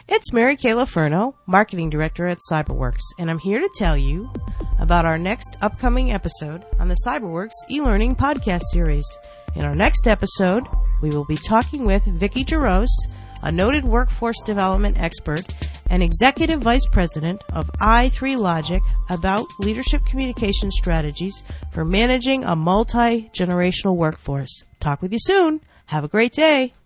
It's Mary Kay Laferno, Marketing Director at Cyberworks, and I'm here to tell you about our next upcoming episode on the Cyberworks e-learning podcast series. In our next episode, we will be talking with Vicki Jaros, a noted workforce development expert and Executive Vice President of i3Logic, about leadership communication strategies for managing a multi-generational workforce. Talk with you soon. Have a great day.